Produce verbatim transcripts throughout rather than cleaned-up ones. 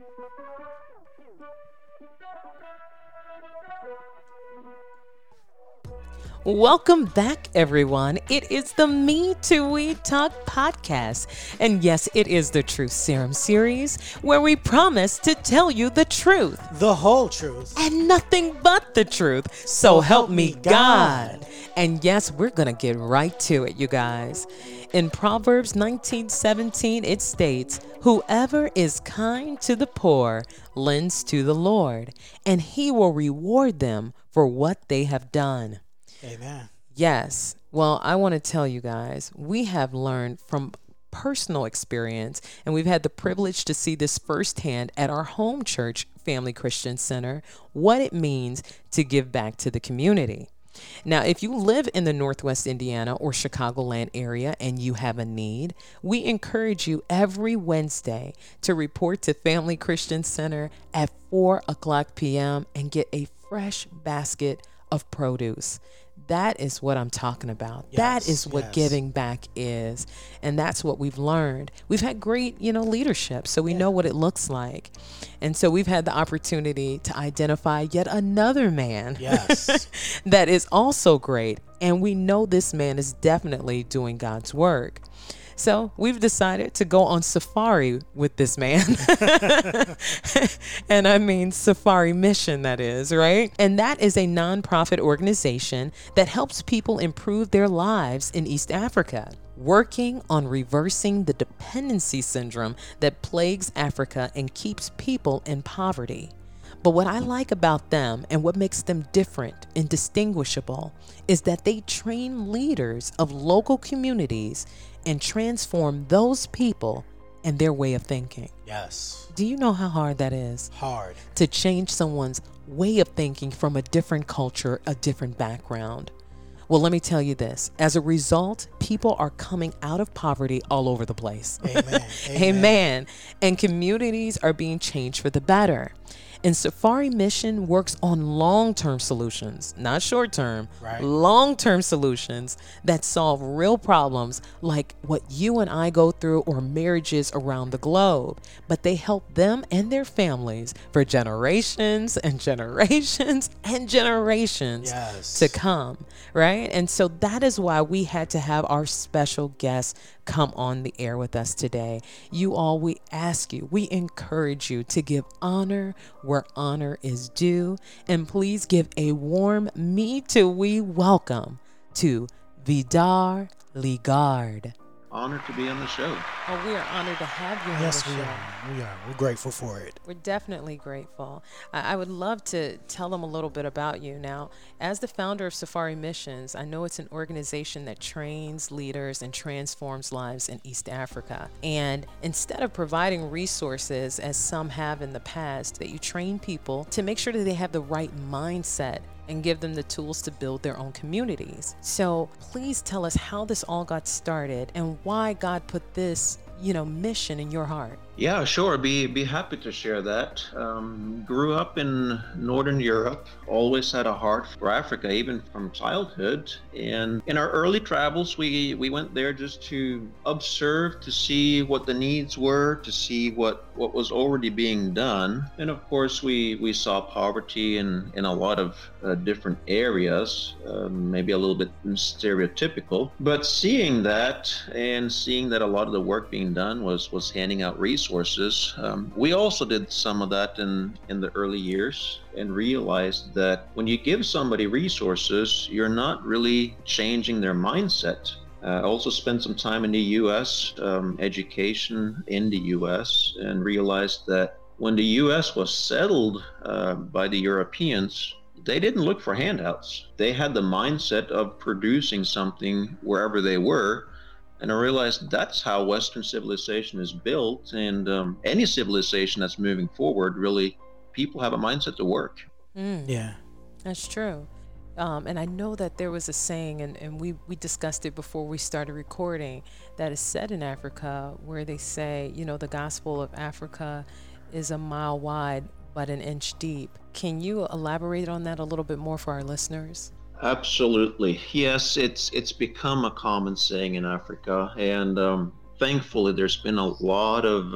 Welcome back, everyone. It is the Me Too We Talk podcast. And yes, it is the Truth Serum series where we promise to tell you the truth. The whole truth. And nothing but the truth. So, so help, help me God. God. And yes, we're going to get right to it, you guys. In Proverbs nineteen seventeen, it states, "Whoever is kind to the poor lends to the Lord, and he will reward them for what they have done." Amen. Yes. Well, I want to tell you guys, we have learned from personal experience, and we've had the privilege to see this firsthand at our home church, Family Christian Center, what it means to give back to the community. Now, if you live in the Northwest Indiana or Chicagoland area and you have a need, we encourage you every Wednesday to report to Family Christian Center at four o'clock p.m. and get a fresh basket of produce. That is what I'm talking about. Yes, that is what yes. giving back is. And that's what we've learned. We've had great, you know, leadership, so we yeah. know what it looks like. And so we've had the opportunity to identify yet another man yes. that is also great. And we know this man is definitely doing God's work. So we've decided to go on safari with this man. And I mean safari mission, that is, right? And that is a nonprofit organization that helps people improve their lives in East Africa, working on reversing the dependency syndrome that plagues Africa and keeps people in poverty. But what I like about them and what makes them different and distinguishable is that they train leaders of local communities and transform those people and their way of thinking. Yes. Do you know how hard that is? Hard. To change someone's way of thinking from a different culture, a different background. Well, let me tell you this. As a result, people are coming out of poverty all over the place. Amen. Amen. Amen. And communities are being changed for the better. And Safari Mission works on long-term solutions, not short-term, right. long-term solutions that solve real problems like what you and I go through or marriages around the globe. But they help them and their families for generations and generations and generations yes. to come, right? And so that is why we had to have our special guest come on the air with us today. You all, we ask you, we encourage you to give honor where honor is due, and please give a warm Me Too We welcome to Vidar Ligard. Honored to be on the show. Oh, we are honored to have you on yes, the show. Yes, we are. We are. We're grateful for it. We're definitely grateful. I, I would love to tell them a little bit about you. Now, as the founder of Safari Missions, I know it's an organization that trains leaders and transforms lives in East Africa. And instead of providing resources, as some have in the past, that you train people to make sure that they have the right mindset and give them the tools to build their own communities. So please tell us how this all got started and why God put this, you know, mission in your heart. Yeah, sure. Be be happy to share that. Um, grew up in Northern Europe, always had a heart for Africa, even from childhood. And in our early travels, we, we went there just to observe, to see what the needs were, to see what, what was already being done. And of course, we, we saw poverty in, in a lot of uh, different areas, um, maybe a little bit stereotypical. But seeing that and seeing that a lot of the work being done was, was handing out resources, Resources. Um, we also did some of that in, in the early years and realized that when you give somebody resources, you're not really changing their mindset. I uh, also spent some time in the U S, um, education in the U S, and realized that when the U S was settled uh, by the Europeans, they didn't look for handouts. They had the mindset of producing something wherever they were. And I realized that's how Western civilization is built. And um, any civilization that's moving forward, really, people have a mindset to work. Mm, yeah, that's true. Um, and I know that there was a saying, and, and we, we discussed it before we started recording, that is said in Africa where they say, you know, the gospel of Africa is a mile wide, but an inch deep. Can you elaborate on that a little bit more for our listeners? Absolutely. Yes, it's it's become a common saying in Africa, and um, thankfully there's been a lot of uh,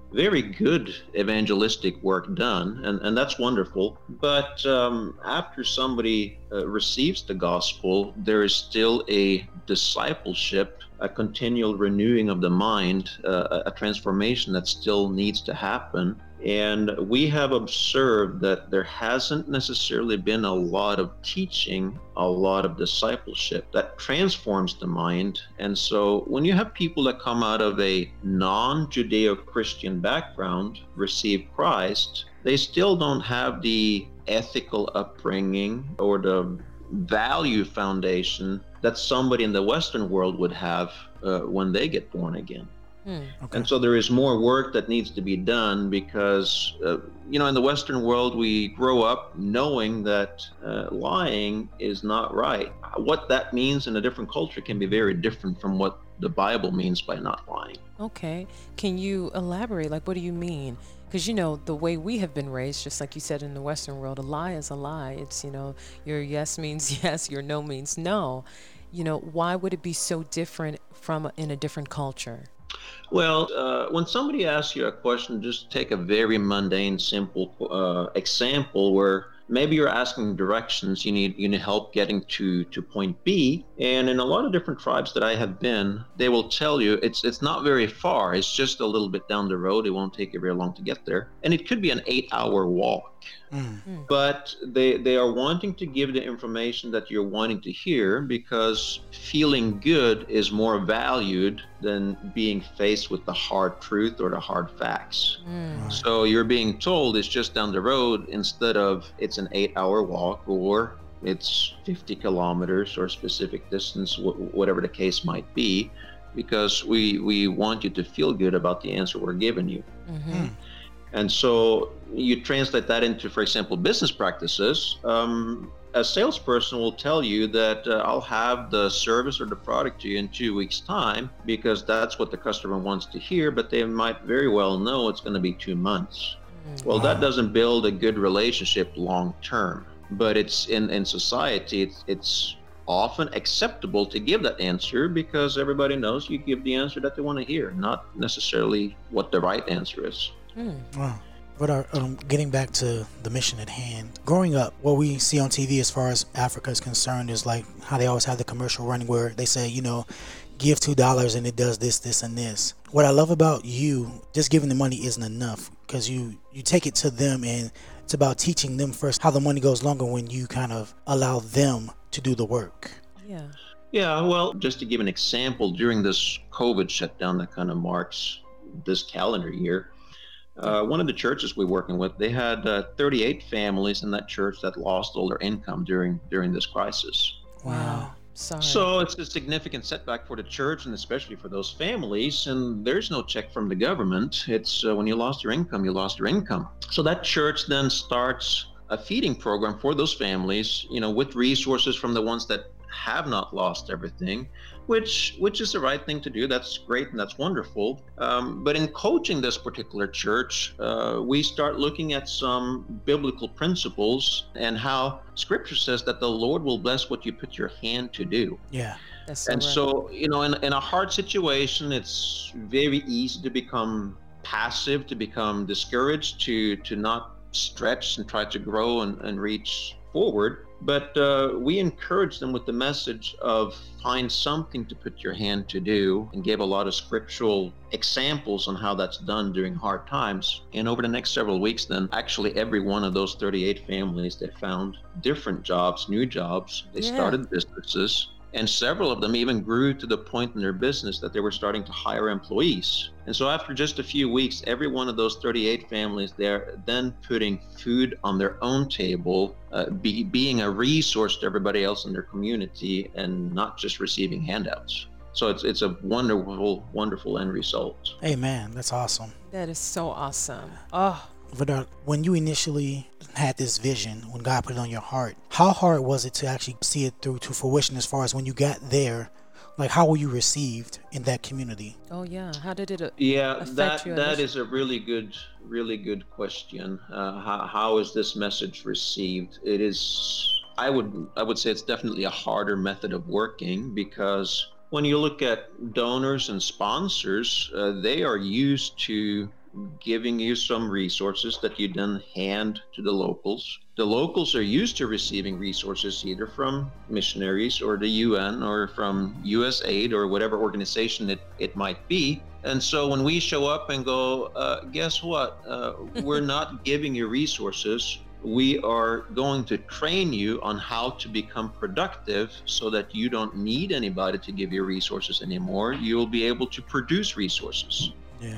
very good evangelistic work done, and, and that's wonderful. But um, after somebody uh, receives the gospel, there is still a discipleship, a continual renewing of the mind, uh, a transformation that still needs to happen. And we have observed that there hasn't necessarily been a lot of teaching, a lot of discipleship that transforms the mind. And so when you have people that come out of a non-Judeo-Christian background, receive Christ, they still don't have the ethical upbringing or the value foundation that somebody in the Western world would have uh, when they get born again. Hmm. Okay. And so there is more work that needs to be done because, uh, you know, in the Western world, we grow up knowing that uh, lying is not right. What that means in a different culture can be very different from what the Bible means by not lying. Okay. Can you elaborate? Like, what do you mean? Because, you know, the way we have been raised, just like you said in the Western world, a lie is a lie. It's, you know, your yes means yes, your no means no. You know, why would it be so different from in a different culture? Well, uh, when somebody asks you a question, just take a very mundane, simple uh, example where maybe you're asking directions. You need you need help getting to to point B. And in a lot of different tribes that I have been, they will tell you it's it's not very far. It's just a little bit down the road. It won't take you very long to get there. And it could be an eight-hour walk. Mm. But they they are wanting to give the information that you're wanting to hear because feeling good is more valued than being faced with the hard truth or the hard facts. Mm. So you're being told it's just down the road instead of it's an eight-hour walk or it's fifty kilometers or specific distance, wh- whatever the case might be, because we we want you to feel good about the answer we're giving you. Mm-hmm. Mm. And so you translate that into, for example, business practices. Um, a salesperson will tell you that uh, I'll have the service or the product to you in two weeks' time because that's what the customer wants to hear, but they might very well know it's going to be two months. Mm. Well, that Wow. doesn't build a good relationship long term, but it's in, in society, it's, it's often acceptable to give that answer because everybody knows you give the answer that they want to hear, not necessarily what the right answer is. Mm. Wow. But uh, um, getting back to the mission at hand, growing up, what we see on T V as far as Africa is concerned is like how they always have the commercial running where they say, you know, give two dollars and it does this, this, and this. What I love about you, just giving the money isn't enough because you, you take it to them and it's about teaching them first how the money goes longer when you kind of allow them to do the work. Yeah. Yeah, well, just to give an example, during this COVID shutdown that kind of marks this calendar year, uh, one of the churches we're working with, they had uh, thirty-eight families in that church that lost all their income during during this crisis. Wow. Sorry. So it's a significant setback for the church and especially for those families. And there's no check from the government. It's uh, when you lost your income, you lost your income. So that church then starts a feeding program for those families, you know, with resources from the ones that have not lost everything, which which is the right thing to do. That's great and that's wonderful. Um, but in coaching this particular church, uh, we start looking at some biblical principles and how Scripture says that the Lord will bless what you put your hand to do. Yeah. That's so And right. so, you know, in, in a hard situation, it's very easy to become passive, to become discouraged, to to not stretch and try to grow and, and reach forward. But uh, we encourage them with the message of find something to put your hand to do and gave a lot of scriptural examples on how that's done during hard times. And over the next several weeks, then actually every one of those thirty-eight families, they found different jobs, new jobs. They Yeah. started businesses. And several of them even grew to the point in their business that they were starting to hire employees. And so after just a few weeks, every one of those thirty-eight families, they're then putting food on their own table, uh, be, being a resource to everybody else in their community and not just receiving handouts. So it's it's a wonderful, wonderful end result. Amen. That's awesome. That is so awesome. Oh, Vidar, when you initially had this vision, when God put it on your heart, how hard was it to actually see it through to fruition as far as when you got there? Like, how were you received in that community? oh yeah. How did it? Uh, Yeah, affect that you that initially? is a really good, really good question. Uh, how how is this message received? It is. I would I would say it's definitely a harder method of working because when you look at donors and sponsors, uh, they are used to giving you some resources that you then hand to the locals. The locals are used to receiving resources either from missionaries or the U N or from U S A I D or whatever organization it, it might be. And so when we show up and go, uh, guess what? Uh, we're not giving you resources. We are going to train you on how to become productive so that you don't need anybody to give you resources anymore. You'll be able to produce resources. Yeah.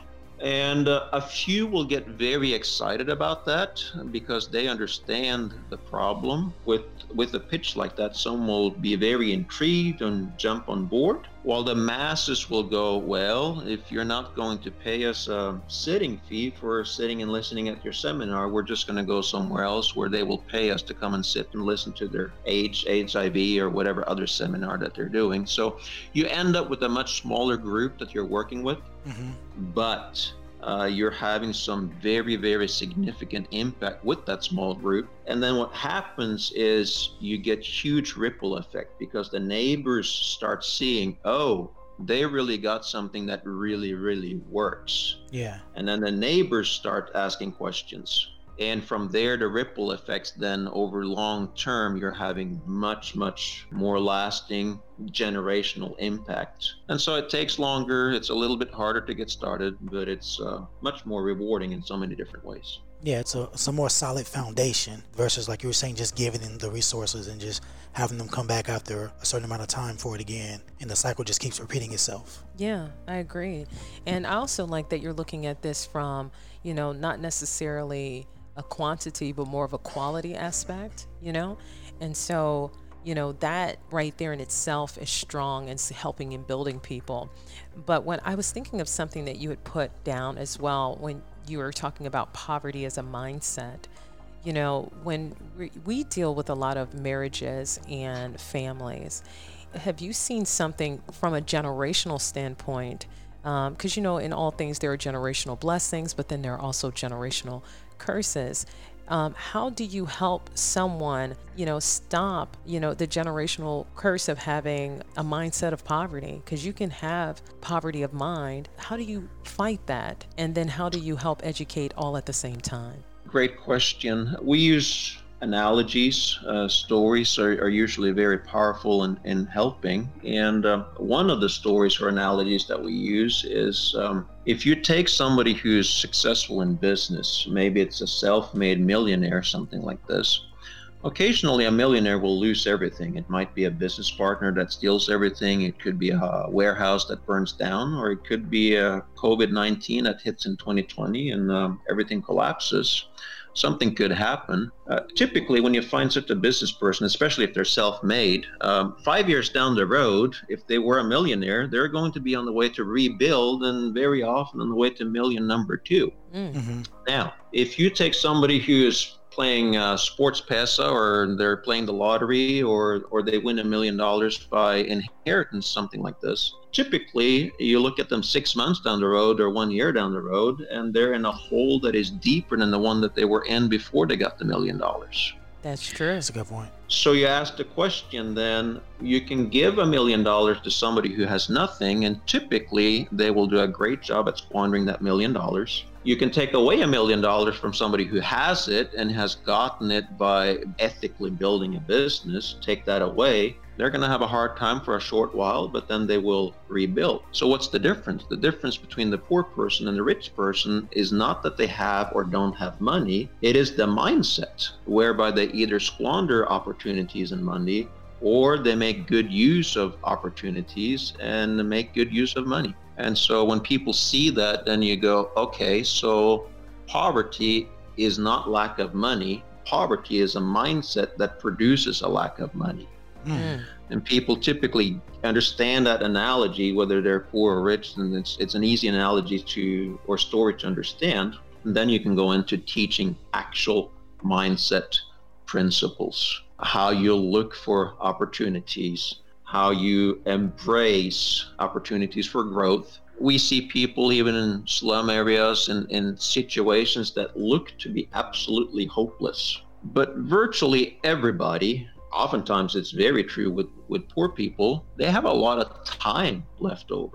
And uh, a few will get very excited about that because they understand the problem. With with a pitch like that, some will be very intrigued and jump on board, while the masses will go, well, if you're not going to pay us a sitting fee for sitting and listening at your seminar, we're just going to go somewhere else where they will pay us to come and sit and listen to their AIDS, H I V, or whatever other seminar that they're doing. So you end up with a much smaller group that you're working with. Mm-hmm. But uh, you're having some very, very significant impact with that small group. And then what happens is you get huge ripple effect because the neighbors start seeing, oh, they really got something that really, really works. Yeah. And then the neighbors start asking questions. And from there, the ripple effects, then over long term, you're having much, much more lasting generational impact. And so it takes longer. It's a little bit harder to get started, but it's uh, much more rewarding in so many different ways. Yeah, it's a, it's a more solid foundation versus, like you were saying, just giving them the resources and just having them come back after a certain amount of time for it again. And the cycle just keeps repeating itself. Yeah, I agree. And I also like that you're looking at this from, you know, not necessarily a quantity, but more of a quality aspect, you know? And so, you know, that right there in itself is strong and helping in building people. But when I was thinking of something that you had put down as well, when you were talking about poverty as a mindset, you know, when we, we deal with a lot of marriages and families, have you seen something from a generational standpoint? Because, um, you know, in all things, there are generational blessings, but then there are also generational curses. Um, how do you help someone, you know, stop, you know, the generational curse of having a mindset of poverty? Because you can have poverty of mind. How do you fight that? And then how do you help educate all at the same time? Great question. We use analogies. Uh, stories are, are usually very powerful in, in helping. And uh, one of the stories or analogies that we use is um, if you take somebody who's successful in business, maybe it's a self-made millionaire, something like this. Occasionally, a millionaire will lose everything. It might be a business partner that steals everything. It could be a warehouse that burns down, or it could be a covid nineteen that hits in twenty twenty and um, everything collapses. Something could happen. Uh, typically, when you find such a business person, especially if they're self-made, um, five years down the road, if they were a millionaire, they're going to be on the way to rebuild and very often on the way to million number two. Mm-hmm. Now, if you take somebody who is playing uh, sports pesa, or they're playing the lottery, or or they win a million dollars by inheritance, something like this, typically you look at them six months down the road or one year down the road, and they're in a hole that is deeper than the one that they were in before they got the million dollars. That's true. That's a good point. So you ask the question, then you can give a million dollars to somebody who has nothing, and typically they will do a great job at squandering that million dollars. You can take away a million dollars from somebody who has it and has gotten it by ethically building a business. Take that away. They're going to have a hard time for a short while, but then they will rebuild. So what's the difference? The difference between the poor person and the rich person is not that they have or don't have money. It is the mindset whereby they either squander opportunities and money, or they make good use of opportunities and make good use of money. And so when people see that, then you go, okay, so poverty is not lack of money. Poverty is a mindset that produces a lack of money. Mm. And people typically understand that analogy, whether they're poor or rich, and it's it's an easy analogy to or story to understand. And then you can go into teaching actual mindset principles, how you'll look for opportunities, how you embrace opportunities for growth. We see people even in slum areas and in situations that look to be absolutely hopeless. But virtually everybody, oftentimes it's very true with, with poor people, they have a lot of time left over.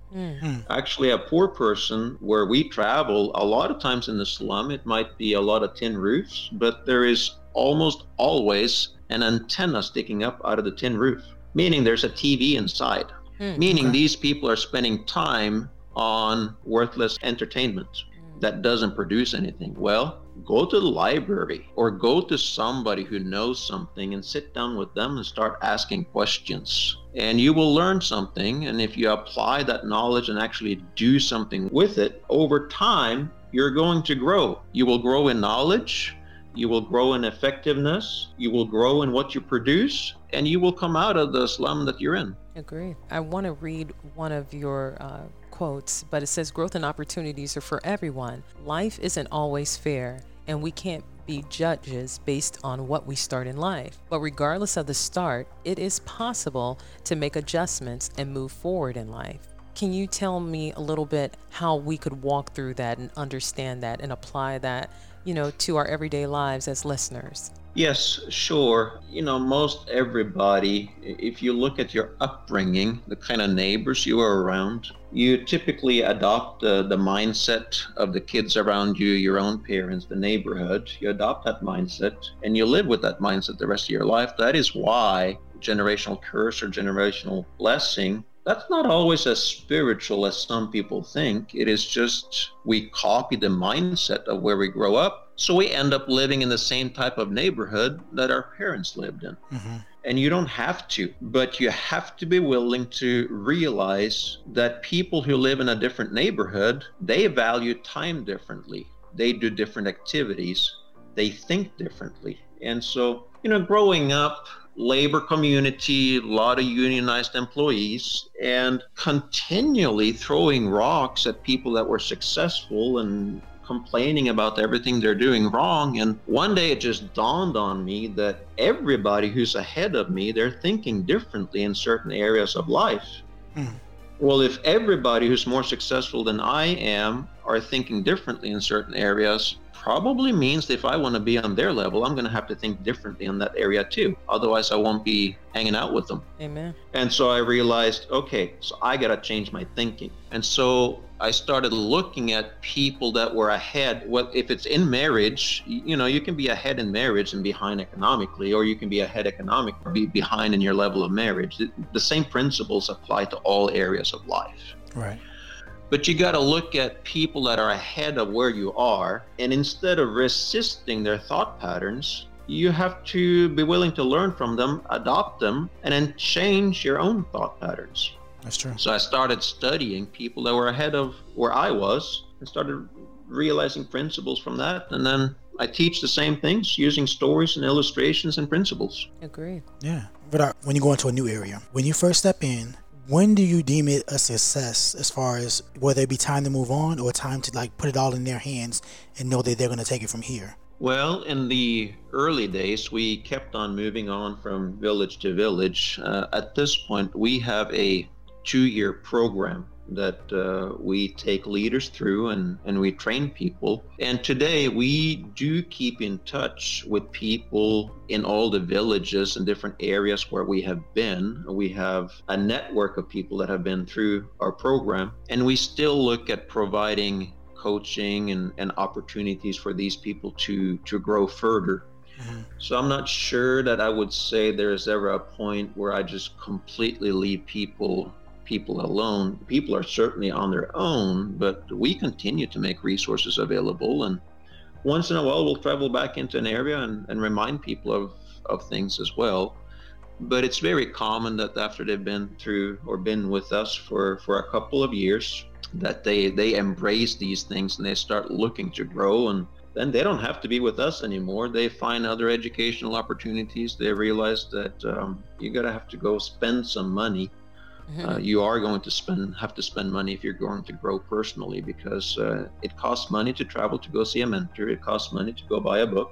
Mm. Actually, a poor person, where we travel, a lot of times in the slum, it might be a lot of tin roofs, but there is almost always an antenna sticking up out of the tin roof, meaning there's a T V inside, Mm. meaning Okay. these people are spending time on worthless entertainment that doesn't produce anything. Well, go to the library or go to somebody who knows something and sit down with them and start asking questions. And you will learn something. And if you apply that knowledge and actually do something with it, over time, you're going to grow. You will grow in knowledge. You will grow in effectiveness. You will grow in what you produce. And you will come out of the slum that you're in. Agree. I want to read one of your uh, quotes, but it says growth and opportunities are for everyone. Life isn't always fair, and we can't be judges based on what we start in life. But regardless of the start, it is possible to make adjustments and move forward in life. Can you tell me a little bit how we could walk through that and understand that and apply that, you know, to our everyday lives as listeners? Yes, sure. You know, most everybody, if you look at your upbringing, the kind of neighbors you are around, you typically adopt uh, the mindset of the kids around you, your own parents, the neighborhood. You adopt that mindset and you live with that mindset the rest of your life. That is why generational curse or generational blessing, that's not always as spiritual as some people think. It is just we copy the mindset of where we grow up. So we end up living in the same type of neighborhood that our parents lived in. Mm-hmm. And you don't have to, but you have to be willing to realize that people who live in a different neighborhood, they value time differently. They do different activities. They think differently. And so, you know, growing up, labor community, a lot of unionized employees, and continually throwing rocks at people that were successful and complaining about everything they're doing wrong. And one day it just dawned on me that everybody who's ahead of me, they're thinking differently in certain areas of life. Mm. Well, if everybody who's more successful than I am are thinking differently in certain areas, probably means that if I want to be on their level, I'm going to have to think differently in that area too. Otherwise, I won't be hanging out with them. Amen. And so I realized, okay, so I got to change my thinking. And so I started looking at people that were ahead. Well, if it's in marriage, you know, you can be ahead in marriage and behind economically, or you can be ahead economically or be behind in your level of marriage. The, the same principles apply to all areas of life. Right. But you got to look at people that are ahead of where you are. And instead of resisting their thought patterns, you have to be willing to learn from them, adopt them, and then change your own thought patterns. That's true. So I started studying people that were ahead of where I was and started realizing principles from that. And then I teach the same things using stories and illustrations and principles. Agreed. Yeah. But uh, when you go into a new area, when you first step in, when do you deem it a success as far as whether it be time to move on or time to like put it all in their hands and know that they're going to take it from here? Well, in the early days, we kept on moving on from village to village. Uh, at this point, we have a two-year program that uh, we take leaders through and, and we train people. And today we do keep in touch with people in all the villages and different areas where we have been. We have a network of people that have been through our program, and we still look at providing coaching and, and opportunities for these people to, to grow further. Mm-hmm. So I'm not sure that I would say there's ever a point where I just completely leave people people alone. People are certainly on their own, but we continue to make resources available. And once in a while, we'll travel back into an area and, and remind people of, of things as well. But it's very common that after they've been through or been with us for, for a couple of years, that they, they embrace these things and they start looking to grow. And then they don't have to be with us anymore. They find other educational opportunities. They realize that um, you got to have to go spend some money. Uh, you are going to spend have to spend money if you're going to grow personally, because uh, it costs money to travel to go see a mentor. It costs money to go buy a book,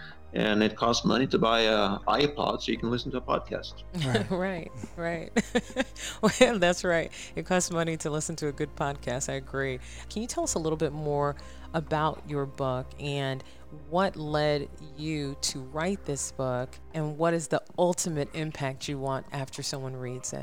and it costs money to buy a iPod so you can listen to a podcast. Right, right. right. Well, that's right. It costs money to listen to a good podcast. I agree. Can you tell us a little bit more about your book and what led you to write this book, and what is the ultimate impact you want after someone reads it?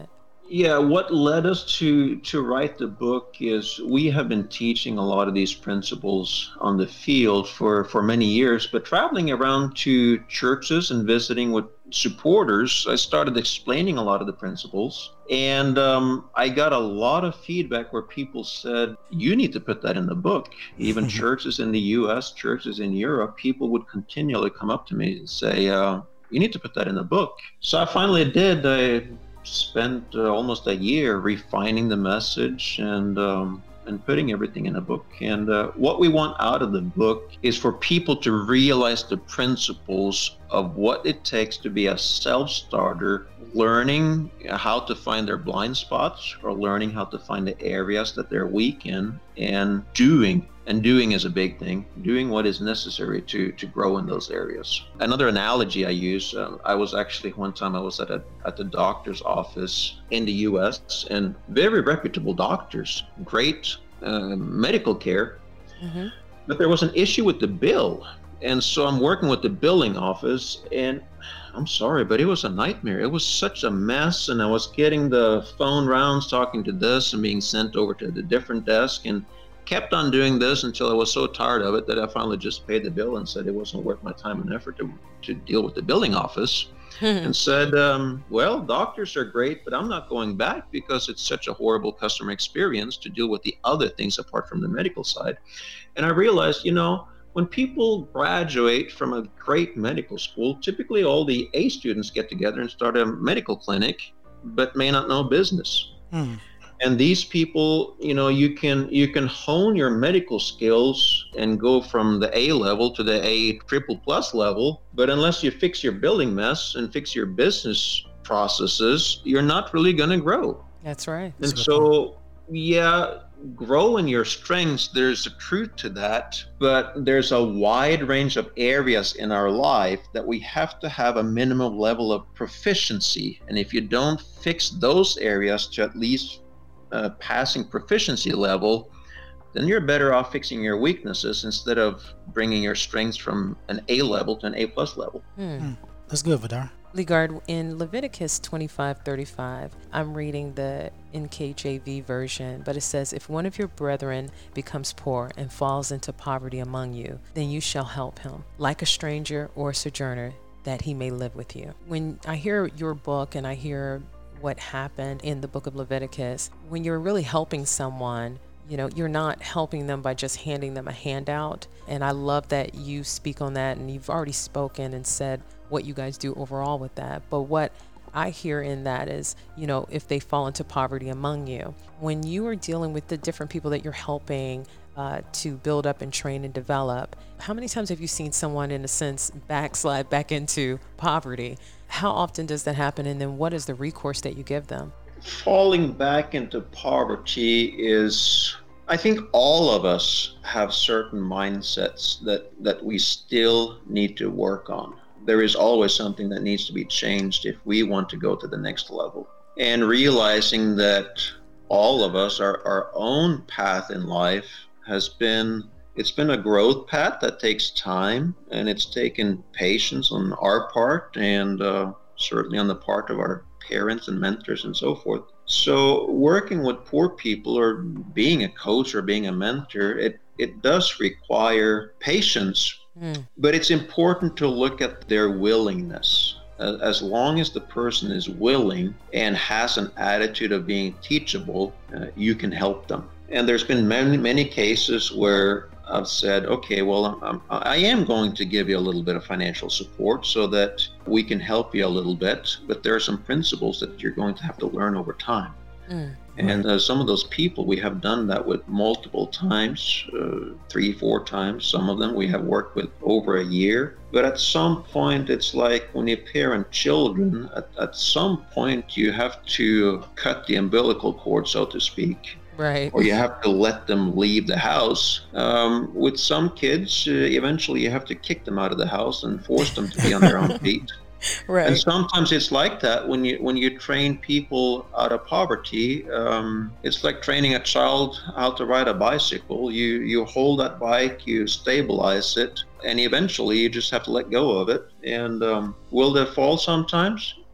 Yeah, what led us to to write the book is we have been teaching a lot of these principles on the field for for many years, but traveling around to churches and visiting with supporters, I started explaining a lot of the principles, and um, I got a lot of feedback where people said, "You need to put that in the book." Even churches in the U S, churches in Europe, people would continually come up to me and say, uh, "You need to put that in the book." So I finally did. I spent uh, almost a year refining the message and um, and putting everything in a book. And uh, what we want out of the book is for people to realize the principles of what it takes to be a self-starter, learning how to find their blind spots or learning how to find the areas that they're weak in, and doing. And doing is a big thing, doing what is necessary to, to grow in those areas. Another analogy I use, uh, I was actually, one time I was at a at the doctor's office in the U S, and very reputable doctors, great uh, medical care, mm-hmm. but there was an issue with the bill. And so I'm working with the billing office, and I'm sorry, but it was a nightmare. It was such a mess, and I was getting the phone rounds, talking to this and being sent over to the different desk, and kept on doing this until I was so tired of it that I finally just paid the bill and said it wasn't worth my time and effort to, to deal with the billing office. And said, um, well, doctors are great, but I'm not going back because it's such a horrible customer experience to deal with the other things apart from the medical side. And I realized, you know, when people graduate from a great medical school, typically all the A students get together and start a medical clinic, but may not know business. Hmm. And these people, you know, you can you can hone your medical skills and go from the A level to the A triple plus level, but unless you fix your building mess and fix your business processes, you're not really going to grow. That's right. And so, yeah, grow in your strengths. There's a truth to that, but there's a wide range of areas in our life that we have to have a minimum level of proficiency. And if you don't fix those areas to at least Uh, passing proficiency level, then you're better off fixing your weaknesses instead of bringing your strengths from an A level to an A plus level. Hmm. Hmm. That's good, Vidar. Ligard, in Leviticus twenty-five thirty-five, I'm reading the N K J V version, but it says, if one of your brethren becomes poor and falls into poverty among you, then you shall help him, like a stranger or a sojourner, that he may live with you. When I hear your book and I hear what happened in the book of Leviticus, when you're really helping someone, you know, you're not helping them by just handing them a handout. And I love that you speak on that, and you've already spoken and said what you guys do overall with that. But what I hear in that is, you know, if they fall into poverty among you, when you are dealing with the different people that you're helping uh, to build up and train and develop, how many times have you seen someone, in a sense, backslide back into poverty? How often does that happen? And then what is the recourse that you give them? Falling back into poverty is, I think all of us have certain mindsets that, that we still need to work on. There is always something that needs to be changed if we want to go to the next level. And realizing that all of us, our, our own path in life has been, it's been a growth path that takes time, and it's taken patience on our part, and uh, certainly on the part of our parents and mentors and so forth. So working with poor people, or being a coach or being a mentor, it, it does require patience, mm. but it's important to look at their willingness. As long as the person is willing and has an attitude of being teachable, uh, you can help them. And there's been many, many cases where I've said, okay, well, I'm, I am going to give you a little bit of financial support so that we can help you a little bit, but there are some principles that you're going to have to learn over time. Mm. And uh, some of those people, we have done that with multiple times, uh, three, four times. Some of them we have worked with over a year. But at some point, it's like when you parent children, at, at some point you have to cut the umbilical cord, so to speak. Right. Or you have to let them leave the house. Um, with some kids, uh, eventually you have to kick them out of the house and force them to be on their own feet. Right. And sometimes it's like that when you when you train people out of poverty. Um, it's like training a child how to ride a bicycle. You you hold that bike, you stabilize it, and eventually you just have to let go of it. And um, will they fall sometimes?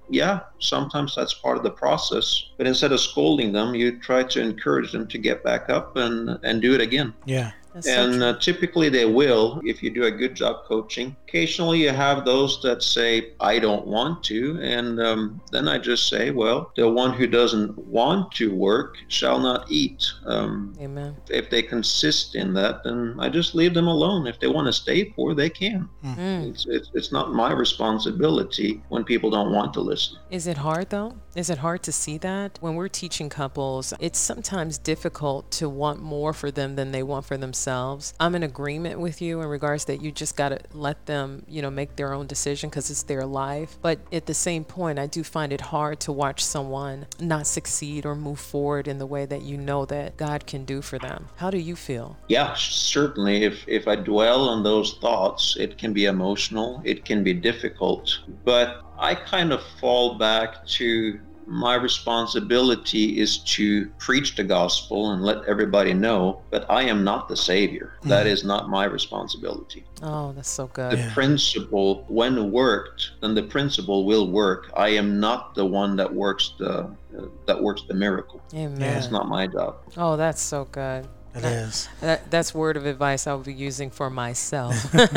yeah, sometimes that's part of the process. But instead of scolding them, you try to encourage them to get back up and, and do it again. Yeah. That's so And true. uh, typically they will if you do a good job coaching. Occasionally you have those that say, I don't want to. And um, then I just say, well, the one who doesn't want to work shall not eat. Um, Amen. if they consist in that, then I just leave them alone. If they want to stay poor, they can. Mm. It's, it's, it's not my responsibility when people don't want to listen. Is it hard though? Is it hard to see that? When we're teaching couples, it's sometimes difficult to want more for them than they want for themselves. I'm in agreement with you in regards that you just got to let them, you know, make their own decision because it's their life. But at the same point, I do find it hard to watch someone not succeed or move forward in the way that you know that God can do for them. How do you feel? Yeah, certainly. If if I dwell on those thoughts, it can be emotional, it can be difficult. But I kind of fall back to my responsibility is to preach the gospel and let everybody know, but I am not the Savior. Mm. That is not my responsibility. Oh, that's so good. The Yeah. principle, when worked, then the principle will work. I am not the one that works the uh, that works the miracle. Amen. Yeah. It's not my job. Oh, that's so good. It That- is. That, that's word of advice I'll be using for myself.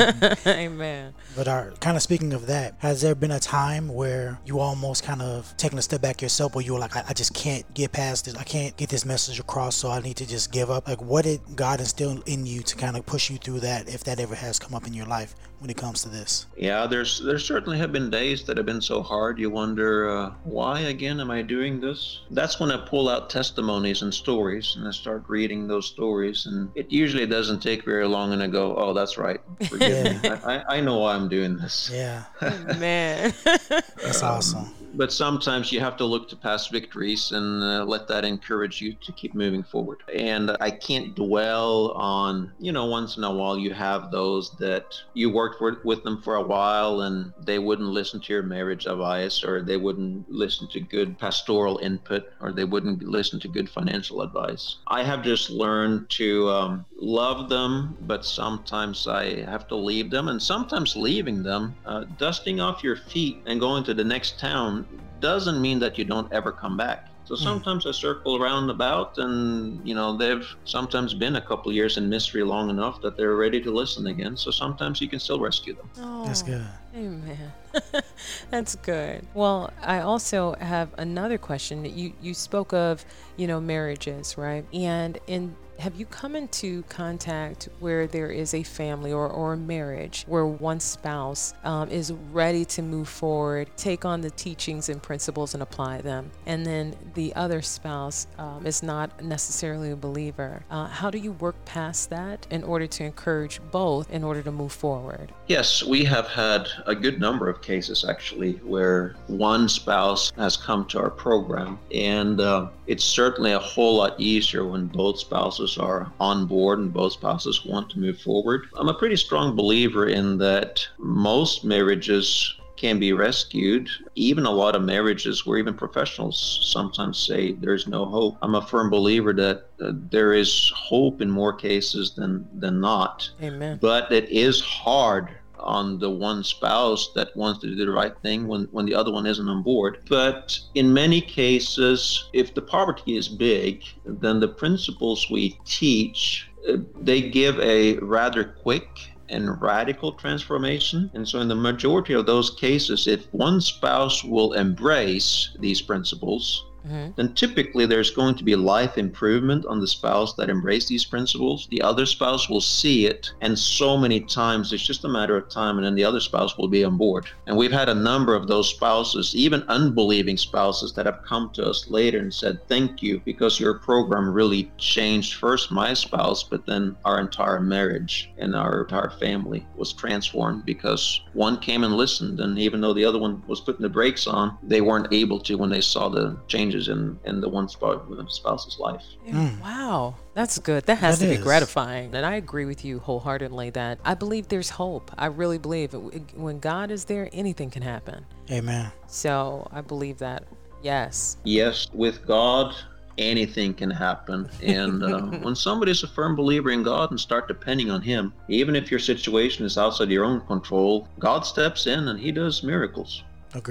Amen. But our, kind of speaking of that, has there been a time where you almost kind of taken a step back yourself where you were like, I, I just can't get past this. I can't get this message across, so I need to just give up? Like, what did God instill in you to kind of push you through that, if that ever has come up in your life when it comes to this? Yeah, there's there certainly have been days that have been so hard. You wonder, uh, why again am I doing this? That's when I pull out testimonies and stories and I start reading those stories. And it usually doesn't take very long, and I go, oh, that's right. Forgive me. I, I, I know why I'm doing this. Yeah, Man. that's awesome. But sometimes you have to look to past victories and uh, let that encourage you to keep moving forward. And I can't dwell on, you know, once in a while you have those that you worked for, with them for a while and they wouldn't listen to your marriage advice, or they wouldn't listen to good pastoral input, or they wouldn't listen to good financial advice. I have just learned to um, love them, but sometimes I have to leave them. And sometimes leaving them, uh, dusting off your feet and going to the next town doesn't mean that you don't ever come back. So sometimes I circle around about, and you know, they've sometimes been a couple years in ministry long enough that they're ready to listen again. So sometimes you can still rescue them. Oh, That's good. Amen. That's good. Well, I also have another question. You you spoke of, you know, marriages, right? And in have you come into contact where there is a family or, or a marriage where one spouse um, is ready to move forward, take on the teachings and principles and apply them, and then the other spouse um, is not necessarily a believer? Uh, how do you work past that in order to encourage both in order to move forward? Yes, we have had a good number of cases actually where one spouse has come to our program, and uh, it's certainly a whole lot easier when both spouses are on board and both spouses want to move forward. I'm a pretty strong believer in that most marriages can be rescued. Even a lot of marriages where even professionals sometimes say there's no hope. I'm a firm believer that uh, there is hope in more cases than than not. Amen. But it is hard on the one spouse that wants to do the right thing when, when the other one isn't on board. But in many cases, if the poverty is big, then the principles we teach, uh, they give a rather quick and radical transformation. And so in the majority of those cases, if one spouse will embrace these principles, Mm-hmm. then typically there's going to be life improvement on the spouse that embrace these principles. The other spouse will see it, and so many times it's just a matter of time, and then the other spouse will be on board. And we've had a number of those spouses, even unbelieving spouses, that have come to us later and said, thank you, because your program really changed first my spouse, but then our entire marriage and our entire family was transformed because one came and listened, and even though the other one was putting the brakes on, they weren't able to when they saw the change in, in the one spouse's life. Mm. Wow, that's good. That has That to is. be gratifying. And I agree with you wholeheartedly that I believe there's hope. I really believe it. When God is there, anything can happen. Amen. So I believe that. Yes. Yes, with God, anything can happen. And uh, when somebody's a firm believer in God and start depending on Him, even if your situation is outside your own control, God steps in and He does miracles. Agreed.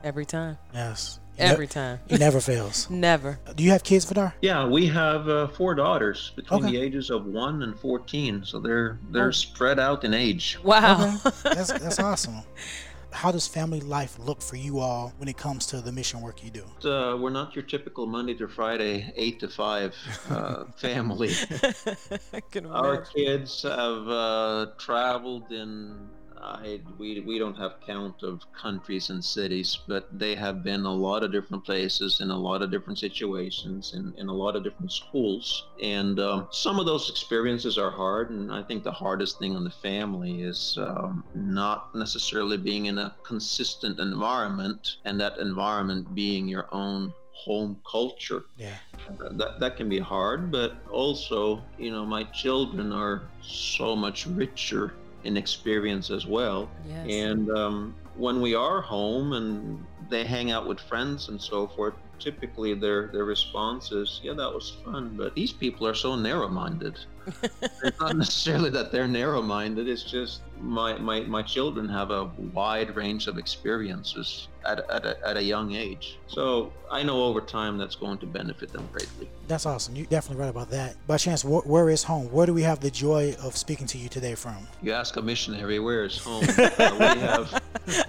Every time. Yes. He Every ne- time. He never fails. Never. Do you have kids, Vidar? Yeah, we have uh, four daughters between Okay. the ages of one and fourteen, so they're they're Oh. spread out in age. Wow. Okay. That's that's awesome. How does family life look for you all when it comes to the mission work you do? Uh, we're not your typical Monday to Friday, eight to five uh, family. I can Our imagine. kids have uh, traveled in, I, we, we don't have count of countries and cities, but they have been a lot of different places in a lot of different situations in, in a lot of different schools. And um, some of those experiences are hard. And I think the hardest thing on the family is um, not necessarily being in a consistent environment, and that environment being your own home culture. Yeah. That that can be hard, but also, you know, my children are so much richer in experience as well. Yes. And um, when we are home and they hang out with friends and so forth, typically their their response is, "Yeah, that was fun, but these people are so narrow-minded." It's not necessarily that they're narrow-minded. It's just my my my children have a wide range of experiences at at a, at a young age. So I know over time that's going to benefit them greatly. That's awesome. You're definitely right about that. By chance, wh- where is home? Where do we have the joy of speaking to you today from? You ask a missionary, where is home? Uh, we have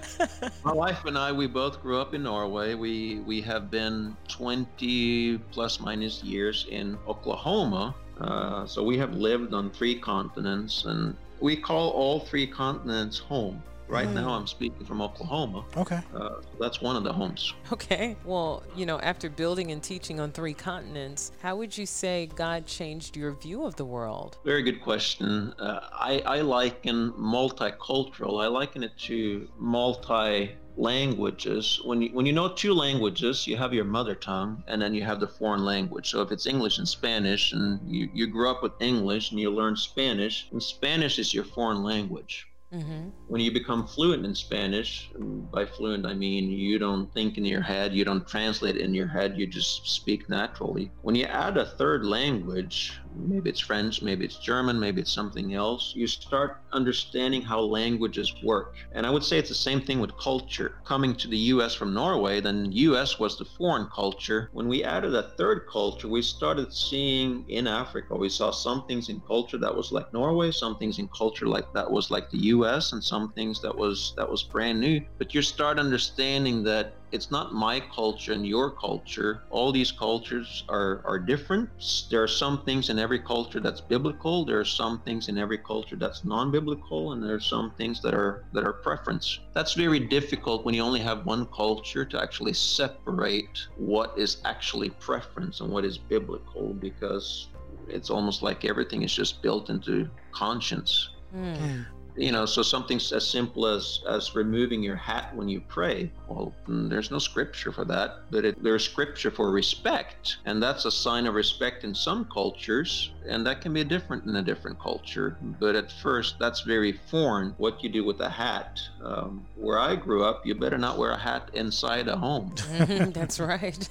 my wife and I. We both grew up in Norway. We we have been twenty plus minus years in Oklahoma. Uh, so we have lived on three continents, and we call all three continents home. Right Mm. now, I'm speaking from Oklahoma. Okay. Uh, that's one of the homes. Okay. Well, you know, after building and teaching on three continents, how would you say God changed your view of the world? Very good question. Uh, I, I liken multicultural, I liken it to multi languages. When you, when you know two languages, you have your mother tongue and then you have the foreign language. So if it's English and Spanish and you, you grew up with English and you learn Spanish, and Spanish is your foreign language. Mm-hmm. When you become fluent in Spanish, and by fluent I mean you don't think in your head, you don't translate in your head, you just speak naturally. When you add a third language, maybe it's French, maybe it's German, maybe it's something else, you start understanding how languages work. And I would say it's the same thing with culture. Coming to the U S from Norway, then U S was the foreign culture. When we added a third culture, we started seeing in Africa, we saw some things in culture that was like Norway, some things in culture like that was like the U S, and some things that was that was brand new. But you start understanding that it's not my culture and your culture. All these cultures are, are different. There are some things in every culture that's biblical. There are some things in every culture that's non-biblical, and there are some things that are that are preference. That's very difficult when you only have one culture to actually separate what is actually preference and what is biblical, because it's almost like everything is just built into conscience. Mm. Mm. You know, so something as simple as as removing your hat when you pray. Well, mm, there's no scripture for that, but it, there's scripture for respect, and that's a sign of respect in some cultures, and that can be different in a different culture. But at first, that's very foreign. What you do with a hat. Um, where I grew up, you better not wear a hat inside a home. That's right.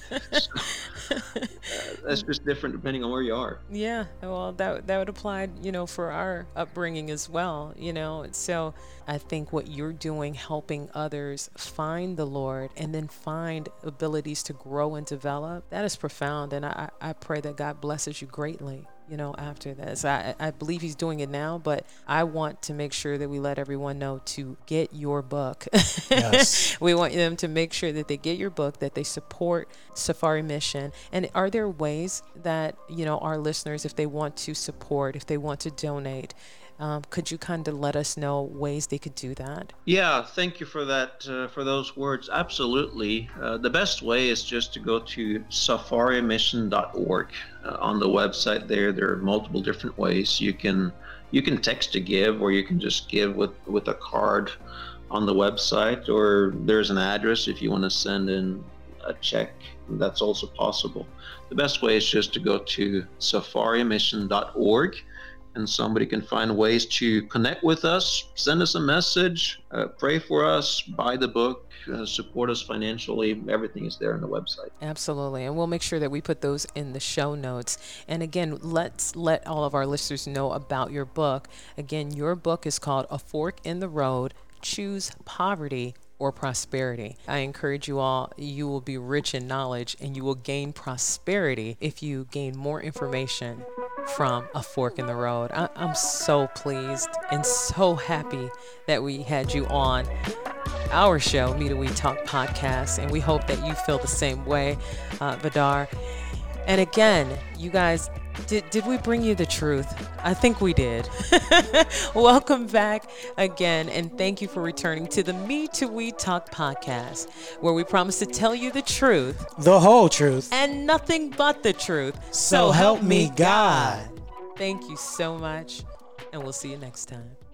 Uh, that's just different depending on where you are. Yeah, well, that that would apply, you know, for our upbringing as well, you know. So I think what you're doing, helping others find the Lord and then find abilities to grow and develop, that is profound. And I, I pray that God blesses you greatly, you know, after this. I, I believe he's doing it now, but I want to make sure that we let everyone know to get your book. Yes. We want them to make sure that they get your book, that they support Safari Mission. And are there ways that, you know, our listeners, if they want to support, if they want to donate, um, could you kind of let us know ways they could do that? Yeah, thank you for that, uh, for those words. Absolutely. Uh, the best way is just to go to safari mission dot org. Uh, on the website there, there are multiple different ways. You can you can text to give, or you can just give with, with a card on the website, or there's an address if you want to send in a check. That's also possible. The best way is just to go to safari mission dot org, and somebody can find ways to connect with us, send us a message, uh, pray for us, buy the book, uh, support us financially. Everything is there on the website. Absolutely. And we'll make sure that we put those in the show notes. And again, let's let all of our listeners know about your book. Again, your book is called A Fork in the Road, Choose Poverty or prosperity. I encourage you all, you will be rich in knowledge and you will gain prosperity if you gain more information from A Fork in the Road. I, I'm so pleased and so happy that we had you on our show, Meet and We Talk podcast, and we hope that you feel the same way, uh, Vidar. And again, you guys, did, did we bring you the truth? I think we did. Welcome back again, and thank you for returning to the Me to We Talk podcast, where we promise to tell you the truth, the whole truth, and nothing but the truth. So, so help me God. Thank you so much, and we'll see you next time.